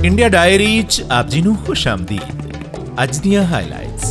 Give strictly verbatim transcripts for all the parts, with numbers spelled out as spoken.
India diary 'ਚ ਆਪ ਜੀ ਨੂੰ ਖੁਸ਼ ਆਮਦੀਦ। ਅੱਜ ਦੀਆਂ ਹਾਈਲਾਈਟਸ।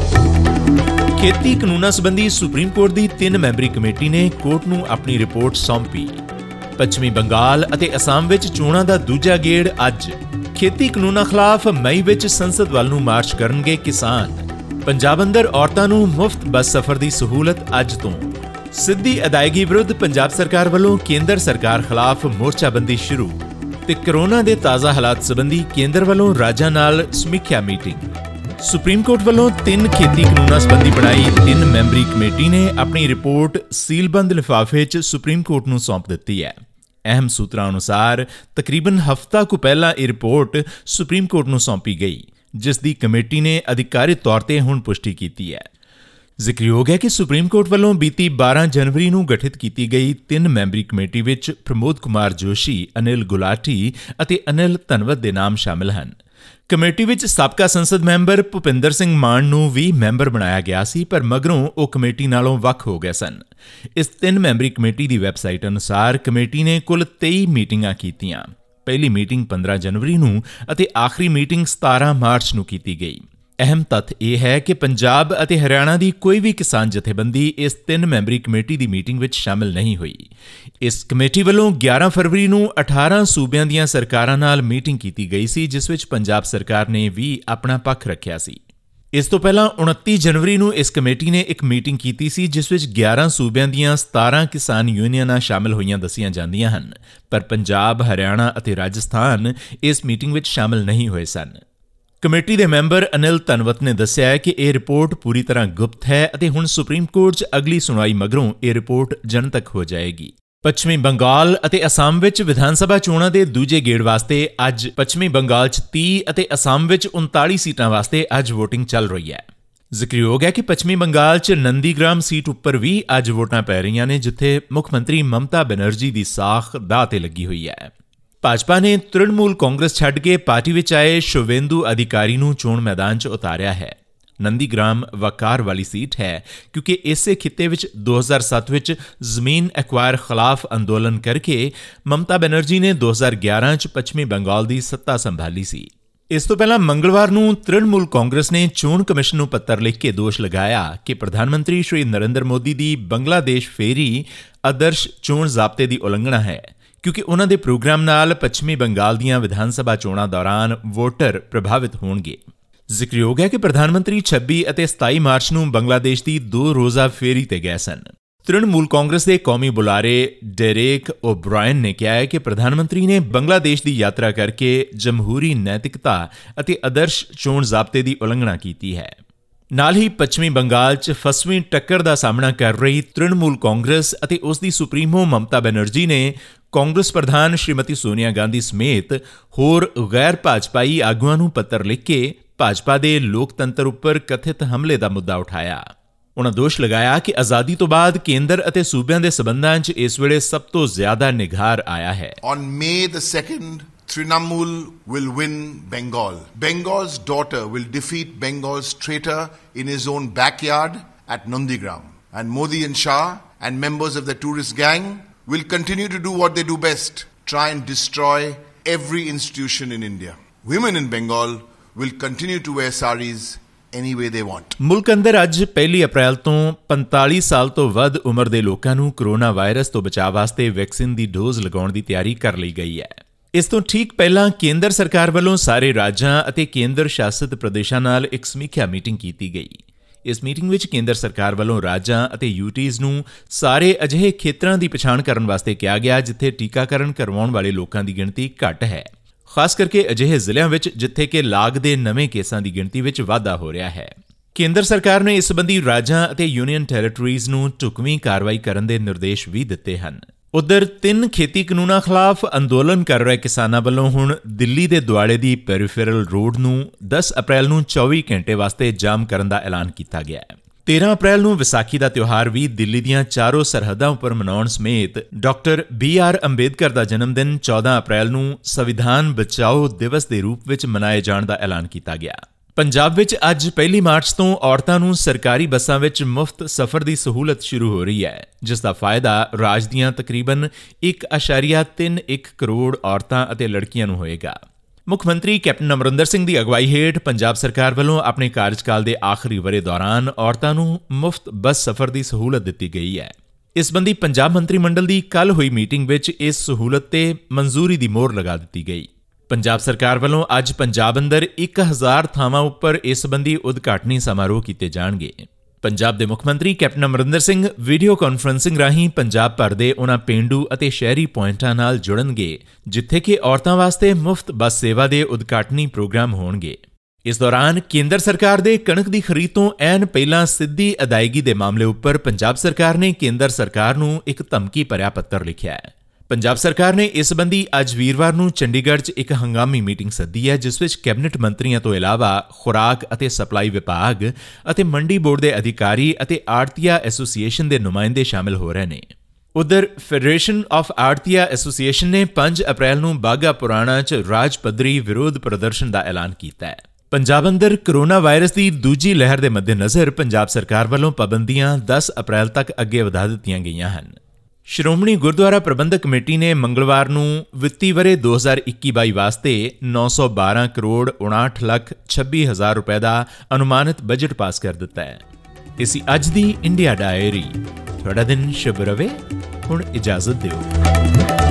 ਖੇਤੀ ਕਾਨੂੰਨਾਂ ਸੰਬੰਧੀ ਸੁਪਰੀਮ ਕੋਰਟ ਦੀ ਤਿੰਨ ਮੈਂਬਰੀ ਕਮੇਟੀ ਨੇ ਕੋਰਟ ਨੂੰ ਆਪਣੀ ਰਿਪੋਰਟ ਸੌਂਪੀ। ਪੱਛਮੀ ਬੰਗਾਲ ਅਤੇ ਅਸਾਮ ਵਿੱਚ ਚੋਣਾਂ ਦਾ ਦੂਜਾ ਗੇੜ ਅੱਜ। ਖੇਤੀ ਕਾਨੂੰਨਾਂ ਖਿਲਾਫ ਮਈ ਵਿੱਚ ਸੰਸਦ ਵੱਲ ਨੂੰ ਮਾਰਚ ਕਰਨਗੇ ਕਿਸਾਨ। ਪੰਜਾਬ ਅੰਦਰ ਔਰਤਾਂ ਨੂੰ ਮੁਫਤ ਬੱਸ ਸਫ਼ਰ ਦੀ ਸਹੂਲਤ ਅੱਜ ਤੋਂ। ਸਿੱਧੀ ਅਦਾਇਗੀ ਵਿਰੁੱਧ ਪੰਜਾਬ ਸਰਕਾਰ ਵੱਲੋਂ ਕੇਂਦਰ ਸਰਕਾਰ ਖਿਲਾਫ ਮੋਰਚਾਬੰਦੀ ਸ਼ੁਰੂ। ਤੇ ਕਰੋਨਾ ਦੇ ਤਾਜ਼ਾ ਹਾਲਾਤ ਸੰਬੰਧੀ ਕੇਂਦਰ ਵੱਲੋਂ ਰਾਜਾਂ ਨਾਲ ਸਮੀਖਿਆ ਮੀਟਿੰਗ। ਸੁਪਰੀਮ ਕੋਰਟ ਵੱਲੋਂ ਤਿੰਨ ਖੇਤੀ ਕਾਨੂੰਨਾਂ ਸੰਬੰਧੀ ਬਣਾਈ ਤਿੰਨ ਮੈਂਬਰੀ ਕਮੇਟੀ ਨੇ ਆਪਣੀ ਰਿਪੋਰਟ ਸੀਲਬੰਦ ਲਿਫਾਫੇ 'ਚ ਸੁਪਰੀਮ ਕੋਰਟ ਨੂੰ ਸੌਂਪ ਦਿੱਤੀ ਹੈ। ਅਹਿਮ ਸੂਤਰਾਂ ਅਨੁਸਾਰ ਤਕਰੀਬਨ ਹਫ਼ਤਾ ਕੁ ਪਹਿਲਾਂ ਇਹ ਰਿਪੋਰਟ ਸੁਪਰੀਮ ਕੋਰਟ ਨੂੰ ਸੌਂਪੀ ਗਈ, ਜਿਸ ਦੀ ਕਮੇਟੀ ਨੇ ਅਧਿਕਾਰਿਤ ਤੌਰ ਤੇ ਹੁਣ ਪੁਸ਼ਟੀ ਕੀਤੀ ਹੈ। ਜ਼ਿਕਰਯੋਗ ਹੈ ਕਿ ਸੁਪਰੀਮ ਕੋਰਟ ਵੱਲੋਂ ਬੀਤੀ ਬਾਰਾਂ ਜਨਵਰੀ ਨੂੰ ਗਠਿਤ ਕੀਤੀ ਗਈ ਤਿੰਨ ਮੈਂਬਰੀ ਕਮੇਟੀ ਵਿੱਚ ਪ੍ਰਮੋਦ ਕੁਮਾਰ ਜੋਸ਼ੀ, ਅਨਿਲ ਗੁਲਾਟੀ ਅਤੇ ਅਨਿਲ ਧਨਵਤ ਦੇ ਨਾਮ ਸ਼ਾਮਿਲ ਹਨ। ਕਮੇਟੀ ਵਿੱਚ ਸਾਬਕਾ ਸੰਸਦ ਮੈਂਬਰ ਭੁਪਿੰਦਰ ਸਿੰਘ ਮਾਨ ਨੂੰ ਵੀ ਮੈਂਬਰ ਬਣਾਇਆ ਗਿਆ ਸੀ, ਪਰ ਮਗਰੋਂ ਉਹ ਕਮੇਟੀ ਨਾਲੋਂ ਵੱਖ ਹੋ ਗਏ ਸਨ। ਇਸ ਤਿੰਨ ਮੈਂਬਰੀ ਕਮੇਟੀ ਦੀ ਵੈਬਸਾਈਟ ਅਨੁਸਾਰ ਕਮੇਟੀ ਨੇ ਕੁੱਲ ਤੇਈ ਮੀਟਿੰਗਾਂ ਕੀਤੀਆਂ। ਪਹਿਲੀ ਮੀਟਿੰਗ ਪੰਦਰਾਂ ਜਨਵਰੀ ਨੂੰ ਅਤੇ ਆਖਰੀ ਮੀਟਿੰਗ ਸਤਾਰਾਂ ਮਾਰਚ ਨੂੰ ਕੀਤੀ ਗਈ। ਅਹਿਮ ਤੱਥ ਇਹ ਹੈ ਕਿ ਪੰਜਾਬ ਅਤੇ ਹਰਿਆਣਾ ਦੀ ਕੋਈ ਵੀ ਕਿਸਾਨ ਜਥੇਬੰਦੀ ਇਸ ਤਿੰਨ ਮੈਂਬਰੀ ਕਮੇਟੀ ਦੀ ਮੀਟਿੰਗ ਵਿੱਚ ਸ਼ਾਮਿਲ ਨਹੀਂ ਹੋਈ। ਇਸ ਕਮੇਟੀ ਵੱਲੋਂ ਗਿਆਰਾਂ ਫਰਵਰੀ ਨੂੰ ਅਠਾਰਾਂ ਸੂਬਿਆਂ ਦੀਆਂ ਸਰਕਾਰਾਂ ਨਾਲ ਮੀਟਿੰਗ ਕੀਤੀ ਗਈ ਸੀ, ਜਿਸ ਵਿੱਚ ਪੰਜਾਬ ਸਰਕਾਰ ਨੇ ਵੀ ਆਪਣਾ ਪੱਖ ਰੱਖਿਆ ਸੀ। ਇਸ ਤੋਂ ਪਹਿਲਾਂ ਉਨੱਤੀ ਜਨਵਰੀ ਨੂੰ ਇਸ ਕਮੇਟੀ ਨੇ ਇੱਕ ਮੀਟਿੰਗ ਕੀਤੀ ਸੀ, ਜਿਸ ਵਿੱਚ ਗਿਆਰਾਂ ਸੂਬਿਆਂ ਦੀਆਂ ਸਤਾਰਾਂ ਕਿਸਾਨ ਯੂਨੀਅਨਾਂ ਸ਼ਾਮਿਲ ਹੋਈਆਂ ਦੱਸੀਆਂ ਜਾਂਦੀਆਂ ਹਨ, ਪਰ ਪੰਜਾਬ, ਹਰਿਆਣਾ ਅਤੇ ਰਾਜਸਥਾਨ ਇਸ ਮੀਟਿੰਗ ਵਿੱਚ ਸ਼ਾਮਿਲ ਨਹੀਂ ਹੋਏ ਸਨ। ਕਮੇਟੀ ਦੇ ਮੈਂਬਰ ਅਨਿਲ ਧਨਵਤ ਨੇ ਦੱਸਿਆ ਹੈ ਕਿ ਇਹ ਰਿਪੋਰਟ ਪੂਰੀ ਤਰ੍ਹਾਂ ਗੁਪਤ ਹੈ ਅਤੇ ਹੁਣ ਸੁਪਰੀਮ ਕੋਰਟ 'ਚ ਅਗਲੀ ਸੁਣਵਾਈ ਮਗਰੋਂ ਇਹ ਰਿਪੋਰਟ ਜਨਤਕ ਹੋ ਜਾਏਗੀ। ਪੱਛਮੀ ਬੰਗਾਲ ਅਤੇ ਅਸਾਮ ਵਿੱਚ ਵਿਧਾਨ ਸਭਾ ਚੋਣਾਂ ਦੇ ਦੂਜੇ ਗੇੜ ਵਾਸਤੇ ਅੱਜ ਪੱਛਮੀ ਬੰਗਾਲ 'ਚ ਤੀਹ ਅਤੇ ਅਸਾਮ ਵਿੱਚ ਉਨਤਾਲੀ ਸੀਟਾਂ ਵਾਸਤੇ ਅੱਜ ਵੋਟਿੰਗ ਚੱਲ ਰਹੀ ਹੈ। ਜ਼ਿਕਰਯੋਗ ਹੈ ਕਿ ਪੱਛਮੀ ਬੰਗਾਲ 'ਚ ਨੰਦੀਗ੍ਰਾਮ ਸੀਟ ਉੱਪਰ ਵੀ ਅੱਜ ਵੋਟਾਂ ਪੈ ਰਹੀਆਂ ਨੇ, ਜਿੱਥੇ ਮੁੱਖ ਮੰਤਰੀ ਮਮਤਾ ਬੈਨਰਜੀ ਦੀ ਸਾਖ ਦਾਅ ਤੇ ਲੱਗੀ ਹੋਈ ਹੈ। ਭਾਜਪਾ ਨੇ ਤ੍ਰਿਣਮੂਲ ਕਾਂਗਰਸ ਛੱਡ ਕੇ ਪਾਰਟੀ ਵਿੱਚ ਆਏ ਸ਼ੁਵੇਂਦੂ ਅਧਿਕਾਰੀ ਨੂੰ ਚੋਣ ਮੈਦਾਨ 'ਚ ਉਤਾਰਿਆ ਹੈ। ਨੰਦੀਗ੍ਰਾਮ ਵਕਾਰ ਵਾਲੀ ਸੀਟ ਹੈ, ਕਿਉਂਕਿ ਇਸੇ ਖਿੱਤੇ ਵਿੱਚ ਦੋ ਹਜ਼ਾਰ ਸੱਤ ਵਿੱਚ ਜ਼ਮੀਨ ਐਕਵਾਇਰ ਖਿਲਾਫ ਅੰਦੋਲਨ ਕਰਕੇ ਮਮਤਾ ਬੈਨਰਜੀ ਨੇ ਦੋ ਹਜ਼ਾਰ ਗਿਆਰਾਂ 'ਚ ਪੱਛਮੀ ਬੰਗਾਲ ਦੀ ਸੱਤਾ ਸੰਭਾਲੀ ਸੀ। ਇਸ ਤੋਂ ਪਹਿਲਾਂ ਮੰਗਲਵਾਰ ਨੂੰ ਤ੍ਰਿਣਮੂਲ ਕਾਂਗਰਸ ਨੇ ਚੋਣ ਕਮਿਸ਼ਨ ਨੂੰ ਪੱਤਰ ਲਿਖ ਕੇ ਦੋਸ਼ ਲਗਾਇਆ ਕਿ ਪ੍ਰਧਾਨ ਮੰਤਰੀ ਸ਼੍ਰੀ ਨਰਿੰਦਰ ਮੋਦੀ ਦੀ ਬੰਗਲਾਦੇਸ਼ ਫੇਰੀ ਆਦਰਸ਼ ਚੋਣ ਜ਼ਾਬਤੇ ਦੀ ਉਲੰਘਣਾ ਹੈ, ਕਿਉਂਕਿ ਉਨ੍ਹਾਂ ਦੇ ਪ੍ਰੋਗਰਾਮ ਨਾਲ ਪੱਛਮੀ ਬੰਗਾਲ ਦੀਆਂ ਵਿਧਾਨ ਸਭਾ ਚੋਣਾਂ ਦੌਰਾਨ ਵੋਟਰ ਪ੍ਰਭਾਵਿਤ ਹੋਣਗੇ। ਜ਼ਿਕਰਯੋਗ ਹੈ ਕਿ ਪ੍ਰਧਾਨ ਮੰਤਰੀ ਛੱਬੀ ਅਤੇ ਸਤਾਈ ਮਾਰਚ ਨੂੰ ਬੰਗਲਾਦੇਸ਼ ਦੀ ਦੋ ਰੋਜ਼ਾ ਫੇਰੀ ਤੇ ਗਏ ਸਨ। ਤ੍ਰਿਣਮੂਲ ਕਾਂਗਰਸ ਦੇ ਕੌਮੀ ਬੁਲਾਰੇ ਡੈਰੇਕ ਓਬਰਾਇਨ ਨੇ ਕਿਹਾ ਹੈ ਕਿ ਪ੍ਰਧਾਨ ਮੰਤਰੀ ਨੇ ਬੰਗਲਾਦੇਸ਼ ਦੀ ਯਾਤਰਾ ਕਰਕੇ ਜਮਹੂਰੀ ਨੈਤਿਕਤਾ ਅਤੇ ਆਦਰਸ਼ ਚੋਣ ਜ਼ਾਬਤੇ ਦੀ ਉਲੰਘਣਾ ਕੀਤੀ ਹੈ। ਨਾਲ ਹੀ ਪੱਛਮੀ ਬੰਗਾਲ 'ਚ ਫਸਵੀਂ ਟੱਕਰ ਦਾ ਸਾਹਮਣਾ ਕਰ ਰਹੀ ਤ੍ਰਿਣਮੂਲ ਕਾਂਗਰਸ ਅਤੇ ਉਸ ਦੀ ਸੁਪਰੀਮੋ ਮਮਤਾ ਬੈਨਰਜੀ ਨੇ ਕਾਂਗਰਸ ਪ੍ਰਧਾਨ ਸ਼੍ਰੀਮਤੀ ਸੋਨੀਆ ਗਾਂਧੀ ਸਮੇਤ ਹੋਰ ਗੈਰ ਭਾਜਪਾਈ ਆਗੂਆਂ ਨੂੰ ਪੱਤਰ ਲਿਖ ਕੇ ਭਾਜਪਾ ਦੇ ਲੋਕਤੰਤਰ ਉੱਪਰ ਕਥਿਤ ਹਮਲੇ ਦਾ ਮੁੱਦਾ ਉਠਾਇਆ। ਉਨ੍ਹਾਂ ਦੋਸ਼ ਲਗਾਇਆ ਕਿ ਆਜ਼ਾਦੀ ਤੋਂ ਬਾਅਦ ਕੇਂਦਰ ਅਤੇ ਸੂਬਿਆਂ ਦੇ ਸਬੰਧਾਂ 'ਚ ਇਸ ਵੇਲੇ ਸਭ ਤੋਂ ਜ਼ਿਆਦਾ ਨਿਘਾਰ ਆਇਆ ਹੈ। On May the second, Trinamool will win Bengal. Bengal's daughter will defeat Bengal's traitor in his own backyard at Nandigram. And Modi and Shah and members of the tourist gang will continue to do what they do best, try and destroy every institution in India. Women in Bengal will continue to wear saris any way they want. ਮੁਲਕ ਅੰਦਰ ਅੱਜ ਪਹਿਲੀ ਅਪ੍ਰੈਲ ਤੋਂ ਪੰਤਾਲੀ ਸਾਲ ਤੋਂ ਵੱਧ ਉਮਰ ਦੇ ਲੋਕਾਂ ਨੂੰ ਕੋਰੋਨਾ ਵਾਇਰਸ ਤੋਂ ਬਚਾਅ ਵਾਸਤੇ ਵੈਕਸੀਨ ਦੀ ਡੋਜ਼ ਲਗਾਉਣ ਦੀ ਤਿਆਰੀ ਕਰ ਲਈ ਗਈ ਹੈ। ਇਸ ਤੋਂ ਠੀਕ ਪਹਿਲਾਂ ਕੇਂਦਰ ਸਰਕਾਰ ਵੱਲੋਂ ਸਾਰੇ ਰਾਜਾਂ ਅਤੇ ਕੇਂਦਰ ਸ਼ਾਸਿਤ ਪ੍ਰਦੇਸ਼ਾਂ ਨਾਲ ਇੱਕ ਸਮੀਖਿਆ ਮੀਟਿੰਗ ਕੀਤੀ ਗਈ। ਇਸ ਮੀਟਿੰਗ ਵਿੱਚ ਕੇਂਦਰ ਸਰਕਾਰ ਵੱਲੋਂ ਰਾਜਾਂ ਅਤੇ ਯੂਟੀਜ਼ ਨੂੰ ਸਾਰੇ ਅਜਿਹੇ ਖੇਤਰਾਂ ਦੀ ਪਛਾਣ ਕਰਨ ਵਾਸਤੇ ਕਿਹਾ ਗਿਆ ਜਿੱਥੇ ਟੀਕਾਕਰਨ ਕਰਵਾਉਣ ਵਾਲੇ ਲੋਕਾਂ ਦੀ ਗਿਣਤੀ ਘੱਟ ਹੈ, ਖਾਸ ਕਰਕੇ ਅਜਿਹੇ ਜ਼ਿਲ੍ਹਿਆਂ ਵਿੱਚ ਜਿੱਥੇ ਕਿ ਲਾਗ ਦੇ ਨਵੇਂ ਕੇਸਾਂ ਦੀ ਗਿਣਤੀ ਵਿੱਚ ਵਾਧਾ ਹੋ ਰਿਹਾ ਹੈ। ਕੇਂਦਰ ਸਰਕਾਰ ਨੇ ਇਸ ਸੰਬੰਧੀ ਰਾਜਾਂ ਅਤੇ ਯੂਨੀਅਨ ਟੈਰੀਟਰੀਜ਼ ਨੂੰ ਢੁਕਵੀਂ ਕਾਰਵਾਈ ਕਰਨ ਦੇ ਨਿਰਦੇਸ਼ ਵੀ ਦਿੱਤੇ ਹਨ। ਉਧਰ ਤਿੰਨ ਖੇਤੀ ਕਾਨੂੰਨਾਂ ਖਿਲਾਫ ਅੰਦੋਲਨ ਕਰ ਰਹੇ ਕਿਸਾਨਾਂ ਵੱਲੋਂ ਹੁਣ ਦਿੱਲੀ ਦੇ ਦੁਆਲੇ ਦੀ ਪੈਰੀਫੇਰਲ ਰੋਡ ਨੂੰ ਦਸ ਅਪ੍ਰੈਲ ਨੂੰ ਚੌਵੀ ਘੰਟੇ ਵਾਸਤੇ ਜਾਮ ਕਰਨ ਦਾ ਐਲਾਨ ਕੀਤਾ ਗਿਆ ਹੈ। ਤੇਰਾਂ ਅਪ੍ਰੈਲ ਨੂੰ ਵਿਸਾਖੀ ਦਾ ਤਿਉਹਾਰ ਵੀ ਦਿੱਲੀ ਦੀਆਂ ਚਾਰੋਂ ਸਰਹੱਦਾਂ ਉੱਪਰ ਮਨਾਉਣ ਸਮੇਤ ਡਾਕਟਰ ਬੀ ਆਰ ਅੰਬੇਦਕਰ ਦਾ ਜਨਮ ਦਿਨ ਚੌਦਾਂ ਅਪ੍ਰੈਲ ਨੂੰ ਸੰਵਿਧਾਨ ਬਚਾਓ ਦਿਵਸ ਦੇ ਰੂਪ ਵਿੱਚ ਮਨਾਏ ਜਾਣ ਦਾ ਐਲਾਨ ਕੀਤਾ ਗਿਆ। ਪੰਜਾਬ ਵਿੱਚ ਅੱਜ ਪਹਿਲੀ ਮਾਰਚ ਤੋਂ ਔਰਤਾਂ ਨੂੰ ਸਰਕਾਰੀ ਬੱਸਾਂ ਵਿੱਚ ਮੁਫਤ ਸਫ਼ਰ ਦੀ ਸਹੂਲਤ ਸ਼ੁਰੂ ਹੋ ਰਹੀ ਹੈ, ਜਿਸ ਦਾ ਫਾਇਦਾ ਰਾਜ ਦੀਆਂ ਤਕਰੀਬਨ ਇੱਕ ਅਸ਼ਾਰੀਆ ਤਿੰਨ ਇੱਕ ਕਰੋੜ ਔਰਤਾਂ ਅਤੇ ਲੜਕੀਆਂ ਨੂੰ ਹੋਏਗਾ। ਮੁੱਖ ਮੰਤਰੀ ਕੈਪਟਨ ਅਮਰਿੰਦਰ ਸਿੰਘ ਦੀ ਅਗਵਾਈ ਹੇਠ ਪੰਜਾਬ ਸਰਕਾਰ ਵੱਲੋਂ ਆਪਣੇ ਕਾਰਜਕਾਲ ਦੇ ਆਖਰੀ ਵਰ੍ਹੇ ਦੌਰਾਨ ਔਰਤਾਂ ਨੂੰ ਮੁਫਤ ਬੱਸ ਸਫ਼ਰ ਦੀ ਸਹੂਲਤ ਦਿੱਤੀ ਗਈ ਹੈ। ਇਸ ਸੰਬੰਧੀ ਪੰਜਾਬ ਮੰਤਰੀ ਮੰਡਲ ਦੀ ਕੱਲ੍ਹ ਹੋਈ ਮੀਟਿੰਗ ਵਿੱਚ ਇਸ ਸਹੂਲਤ ਤੇ ਮਨਜ਼ੂਰੀ ਦੀ ਮੋਹਰ ਲਗਾ ਦਿੱਤੀ ਗਈ। ਪੰਜਾਬ ਸਰਕਾਰ ਵੱਲੋਂ ਅੱਜ ਪੰਜਾਬ ਅੰਦਰ ਇੱਕ ਹਜ਼ਾਰ ਥਾਵਾਂ ਉੱਪਰ ਇਸ ਸੰਬੰਧੀ ਉਦਘਾਟਨੀ ਸਮਾਰੋਹ ਕੀਤੇ ਜਾਣਗੇ। ਪੰਜਾਬ ਦੇ ਮੁੱਖ ਮੰਤਰੀ captain Amarinder Singh video conferencing ਰਾਹੀਂ ਪੰਜਾਬ ਭਰ ਦੇ ਉਨ੍ਹਾਂ ਪੇਂਡੂ ਅਤੇ ਸ਼ਹਿਰੀ ਪੁਆਇੰਟਾਂ ਨਾਲ ਜੁੜਨਗੇ ਜਿੱਥੇ ਕਿ ਔਰਤਾਂ ਵਾਸਤੇ ਮੁਫਤ ਬੱਸ ਸੇਵਾ ਦੇ ਉਦਘਾਟਨੀ ਪ੍ਰੋਗਰਾਮ ਹੋਣਗੇ। ਇਸ ਦੌਰਾਨ ਕੇਂਦਰ ਸਰਕਾਰ ਦੇ ਕਣਕ ਦੀ ਖਰੀਦ ਤੋਂ ਐਨ ਪਹਿਲਾਂ ਸਿੱਧੀ ਅਦਾਇਗੀ ਦੇ ਮਾਮਲੇ ਉੱਪਰ ਪੰਜਾਬ ਸਰਕਾਰ ਨੇ ਕੇਂਦਰ ਸਰਕਾਰ ਨੂੰ ਇੱਕ ਧਮਕੀ ਭਰਿਆ ਪੱਤਰ ਲਿਖਿਆ ਹੈ। ਪੰਜਾਬ ਸਰਕਾਰ ਨੇ ਇਸ ਸੰਬੰਧੀ ਅੱਜ ਵੀਰਵਾਰ ਨੂੰ ਚੰਡੀਗੜ੍ਹ 'ਚ ਇੱਕ ਹੰਗਾਮੀ ਮੀਟਿੰਗ ਸੱਦੀ ਹੈ ਜਿਸ ਵਿੱਚ ਕੈਬਨਿਟ ਮੰਤਰੀਆਂ ਤੋਂ ਇਲਾਵਾ ਖੁਰਾਕ ਅਤੇ ਸਪਲਾਈ ਵਿਭਾਗ ਅਤੇ ਮੰਡੀ ਬੋਰਡ ਦੇ ਅਧਿਕਾਰੀ ਅਤੇ ਆੜਤੀਆ ਐਸੋਸੀਏਸ਼ਨ ਦੇ ਨੁਮਾਇੰਦੇ ਸ਼ਾਮਿਲ ਹੋ ਰਹੇ ਨੇ। ਉਧਰ ਫੈਡਰੇਸ਼ਨ ਆਫ ਆੜਤੀਆ ਐਸੋਸੀਏਸ਼ਨ ਨੇ ਪੰਜ ਅਪ੍ਰੈਲ ਨੂੰ ਬਾਘਾ ਪੁਰਾਣਾ 'ਚ ਰਾਜ ਪੱਧਰੀ ਵਿਰੋਧ ਪ੍ਰਦਰਸ਼ਨ ਦਾ ਐਲਾਨ ਕੀਤਾ ਹੈ। ਪੰਜਾਬ ਅੰਦਰ ਕੋਰੋਨਾ ਵਾਇਰਸ ਦੀ ਦੂਜੀ ਲਹਿਰ ਦੇ ਮੱਦੇਨਜ਼ਰ ਪੰਜਾਬ ਸਰਕਾਰ ਵੱਲੋਂ ਪਾਬੰਦੀਆਂ ਦਸ ਅਪ੍ਰੈਲ ਤੱਕ ਅੱਗੇ ਵਧਾ ਦਿੱਤੀਆਂ ਗਈਆਂ ਹਨ। ਸ਼੍ਰੋਮਣੀ ਗੁਰਦੁਆਰਾ ਪ੍ਰਬੰਧਕ ਕਮੇਟੀ ਨੇ ਮੰਗਲਵਾਰ ਨੂੰ ਵਿੱਤੀ ਵਰ੍ਹੇ ਦੋ ਹਜ਼ਾਰ ਇੱਕੀ ਬਾਈ ਵਾਸਤੇ ਨੌ ਸੌ ਬਾਰਾਂ ਕਰੋੜ ਉਣਾਹਠ ਲੱਖ ਛੱਬੀ ਹਜ਼ਾਰ ਰੁਪਏ ਦਾ ਅਨੁਮਾਨਿਤ ਬਜਟ ਪਾਸ ਕਰ ਦਿੱਤਾ ਹੈ। ਇਹ ਸੀ ਅੱਜ ਦੀ ਇੰਡੀਆ ਡਾਇਰੀ। ਤੁਹਾਡਾ ਦਿਨ ਸ਼ੁਭ ਰਵੇ। ਹੁਣ ਇਜਾਜ਼ਤ ਦਿਓ।